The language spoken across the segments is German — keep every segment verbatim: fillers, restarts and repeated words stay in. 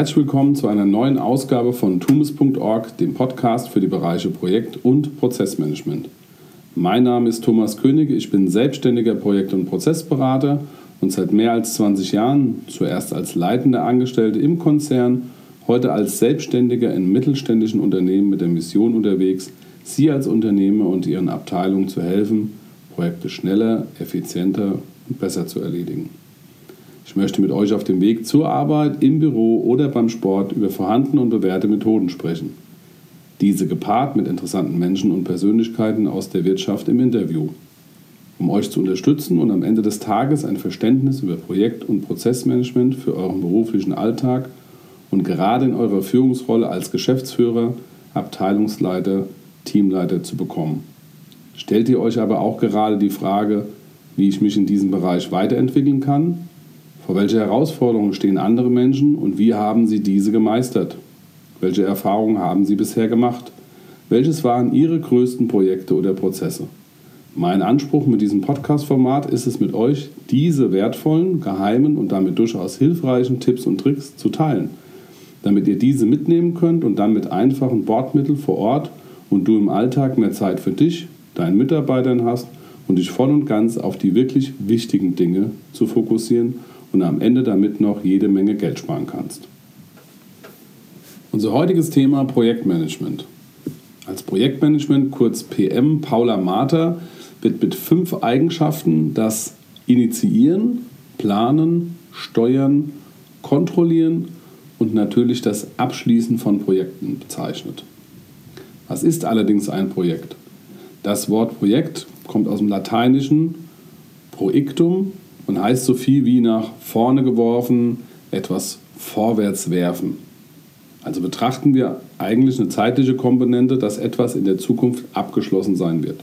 Herzlich willkommen zu einer neuen Ausgabe von tumis punkt org, dem Podcast für die Bereiche Projekt- und Prozessmanagement. Mein Name ist Thomas König, ich bin selbstständiger Projekt- und Prozessberater und seit mehr als zwanzig Jahren, zuerst als leitender Angestellter im Konzern, heute als Selbstständiger in mittelständischen Unternehmen mit der Mission unterwegs, Sie als Unternehmer und Ihren Abteilungen zu helfen, Projekte schneller, effizienter und besser zu erledigen. Ich möchte mit euch auf dem Weg zur Arbeit, im Büro oder beim Sport über vorhandene und bewährte Methoden sprechen. Diese gepaart mit interessanten Menschen und Persönlichkeiten aus der Wirtschaft im Interview. Um euch zu unterstützen und am Ende des Tages ein Verständnis über Projekt- und Prozessmanagement für euren beruflichen Alltag und gerade in eurer Führungsrolle als Geschäftsführer, Abteilungsleiter, Teamleiter zu bekommen. Stellt ihr euch aber auch gerade die Frage, wie ich mich in diesem Bereich weiterentwickeln kann? Vor welche Herausforderungen stehen andere Menschen und wie haben sie diese gemeistert? Welche Erfahrungen haben sie bisher gemacht? Welches waren ihre größten Projekte oder Prozesse? Mein Anspruch mit diesem Podcast-Format ist es, mit euch diese wertvollen, geheimen und damit durchaus hilfreichen Tipps und Tricks zu teilen, damit ihr diese mitnehmen könnt und dann mit einfachen Bordmitteln vor Ort und du im Alltag mehr Zeit für dich, deinen Mitarbeitern hast und dich voll und ganz auf die wirklich wichtigen Dinge zu fokussieren und am Ende damit noch jede Menge Geld sparen kannst. Unser heutiges Thema Projektmanagement. Als Projektmanagement, kurz P M, Paula Marter, wird mit fünf Eigenschaften das Initiieren, Planen, Steuern, Kontrollieren und natürlich das Abschließen von Projekten bezeichnet. Was ist allerdings ein Projekt? Das Wort Projekt kommt aus dem Lateinischen proictum und heißt so viel wie nach vorne geworfen, etwas vorwärts werfen. Also betrachten wir eigentlich eine zeitliche Komponente, dass etwas in der Zukunft abgeschlossen sein wird.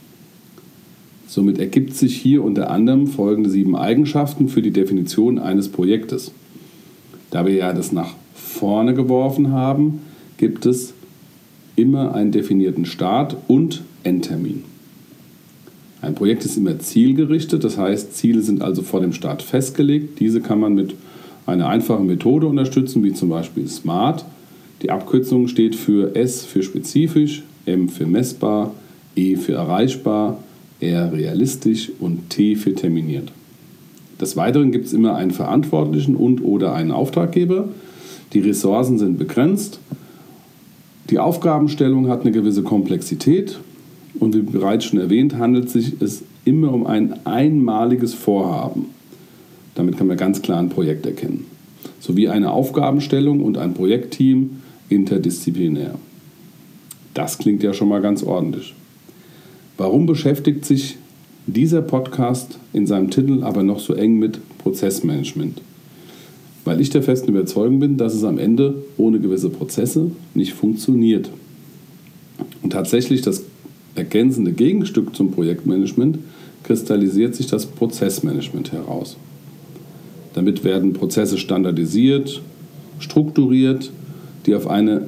Somit ergibt sich hier unter anderem folgende sieben Eigenschaften für die Definition eines Projektes. Da wir ja das nach vorne geworfen haben, gibt es immer einen definierten Start- und Endtermin. Ein Projekt ist immer zielgerichtet, das heißt, Ziele sind also vor dem Start festgelegt. Diese kann man mit einer einfachen Methode unterstützen, wie zum Beispiel SMART. Die Abkürzung steht für S für spezifisch, M für messbar, E für erreichbar, R realistisch und T für terminiert. Des Weiteren gibt es immer einen Verantwortlichen und oder einen Auftraggeber. Die Ressourcen sind begrenzt. Die Aufgabenstellung hat eine gewisse Komplexität. Und wie bereits schon erwähnt, handelt sich es immer um ein einmaliges Vorhaben. Damit kann man ganz klar ein Projekt erkennen. Sowie eine Aufgabenstellung und ein Projektteam interdisziplinär. Das klingt ja schon mal ganz ordentlich. Warum beschäftigt sich dieser Podcast in seinem Titel aber noch so eng mit Prozessmanagement? Weil ich der festen Überzeugung bin, dass es am Ende ohne gewisse Prozesse nicht funktioniert. Und tatsächlich das ergänzende Gegenstück zum Projektmanagement kristallisiert sich das Prozessmanagement heraus. Damit werden Prozesse standardisiert, strukturiert, die auf ein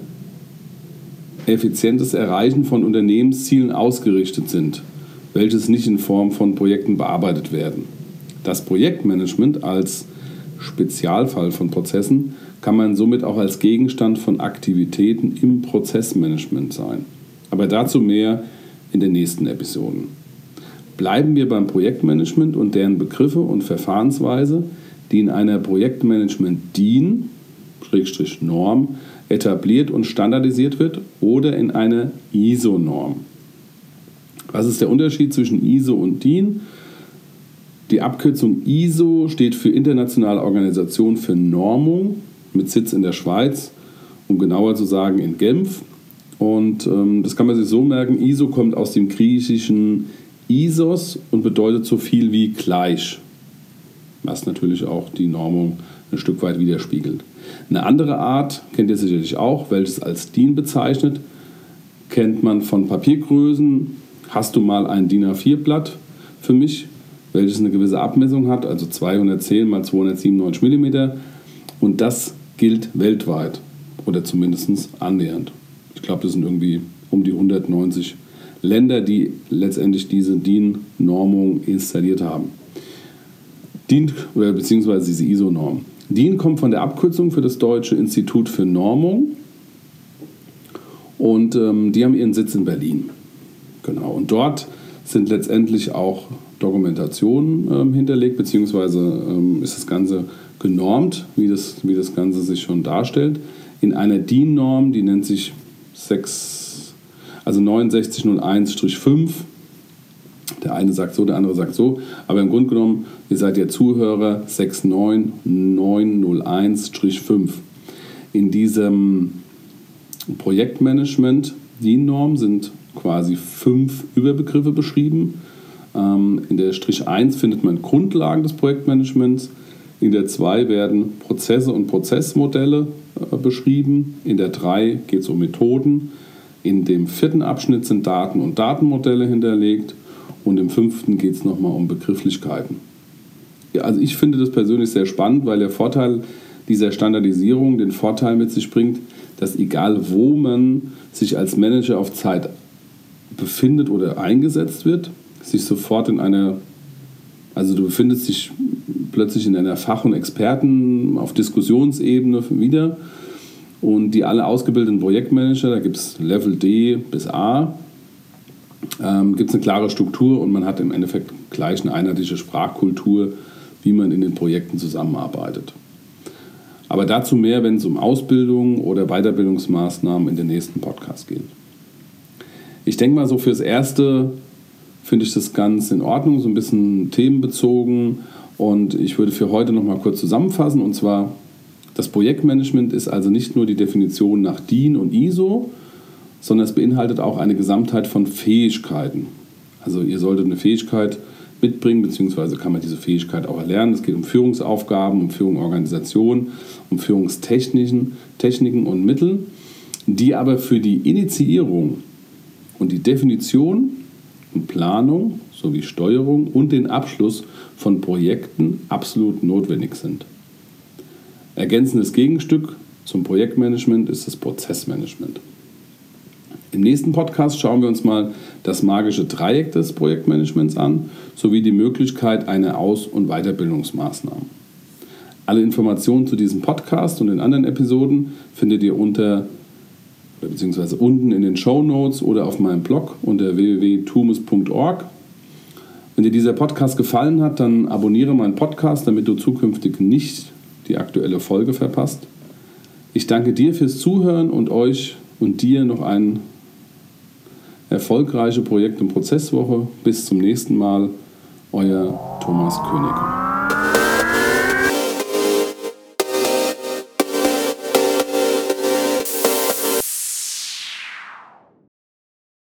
effizientes Erreichen von Unternehmenszielen ausgerichtet sind, welches nicht in Form von Projekten bearbeitet werden. Das Projektmanagement als Spezialfall von Prozessen kann man somit auch als Gegenstand von Aktivitäten im Prozessmanagement sein. Aber dazu mehr in den nächsten Episoden. Bleiben wir beim Projektmanagement und deren Begriffe und Verfahrensweise, die in einer Projektmanagement-D I N-Norm etabliert und standardisiert wird oder in einer I S O-Norm. Was ist der Unterschied zwischen I S O und D I N? Die Abkürzung I S O steht für Internationale Organisation für Normung mit Sitz in der Schweiz, um genauer zu sagen in Genf. Und ähm, das kann man sich so merken, I S O kommt aus dem griechischen Isos und bedeutet so viel wie gleich, was natürlich auch die Normung ein Stück weit widerspiegelt. Eine andere Art, kennt ihr sicherlich auch, welches als D I N bezeichnet, kennt man von Papiergrößen. Hast du mal ein D I N A vier Blatt für mich, welches eine gewisse Abmessung hat, also zweihundertzehn mal zweihundertsiebenundneunzig Millimeter, und das gilt weltweit oder zumindest annähernd. Ich glaube, das sind irgendwie um die hundertneunzig Länder, die letztendlich diese D I N-Normung installiert haben. D I N, beziehungsweise diese I S O-Norm. D I N kommt von der Abkürzung für das Deutsche Institut für Normung und ähm, die haben ihren Sitz in Berlin. Genau, und dort sind letztendlich auch Dokumentationen ähm, hinterlegt, beziehungsweise ähm, ist das Ganze genormt, wie das, wie das Ganze sich schon darstellt, in einer D I N-Norm, die nennt sich sechs, also neun sechs null eins fünf. Der eine sagt so, der andere sagt so, aber im Grunde genommen, ihr seid ja Zuhörer sechs neun neun null eins fünf. In diesem Projektmanagement D I N-Norm sind quasi fünf Überbegriffe beschrieben. In der Strich eins findet man Grundlagen des Projektmanagements. In der zwei werden Prozesse und Prozessmodelle beschrieben. In der drei geht es um Methoden. In dem vierten Abschnitt sind Daten und Datenmodelle hinterlegt. Und im fünften geht es nochmal um Begrifflichkeiten. Ja, also ich finde das persönlich sehr spannend, weil der Vorteil dieser Standardisierung den Vorteil mit sich bringt, dass egal wo man sich als Manager auf Zeit befindet oder eingesetzt wird, sich sofort in einer, also du befindest dich plötzlich in einer Fach- und Experten auf Diskussionsebene wieder und die alle ausgebildeten Projektmanager, da gibt es Level D bis A, ähm, gibt es eine klare Struktur und man hat im Endeffekt gleich eine einheitliche Sprachkultur, wie man in den Projekten zusammenarbeitet. Aber dazu mehr, wenn es um Ausbildung oder Weiterbildungsmaßnahmen in den nächsten Podcast geht. Ich denke mal, so fürs Erste finde ich das ganz in Ordnung, so ein bisschen themenbezogen. Und ich würde für heute noch mal kurz zusammenfassen. Und zwar, das Projektmanagement ist also nicht nur die Definition nach D I N und I S O, sondern es beinhaltet auch eine Gesamtheit von Fähigkeiten. Also ihr solltet eine Fähigkeit mitbringen, beziehungsweise kann man diese Fähigkeit auch erlernen. Es geht um Führungsaufgaben, um Führung Organisation, um Führungstechniken Techniken und Mittel, die aber für die Initiierung und die Definition und Planung sowie Steuerung und den Abschluss von Projekten absolut notwendig sind. Ergänzendes Gegenstück zum Projektmanagement ist das Prozessmanagement. Im nächsten Podcast schauen wir uns mal das magische Dreieck des Projektmanagements an, sowie die Möglichkeit einer Aus- und Weiterbildungsmaßnahmen. Alle Informationen zu diesem Podcast und den anderen Episoden findet ihr unter beziehungsweise unten in den Shownotes oder auf meinem Blog unter w w w punkt tumus punkt org. Wenn dir dieser Podcast gefallen hat, dann abonniere meinen Podcast, damit du zukünftig nicht die aktuelle Folge verpasst. Ich danke dir fürs Zuhören und euch und dir noch eine erfolgreiche Projekt- und Prozesswoche. Bis zum nächsten Mal, euer Thomas König.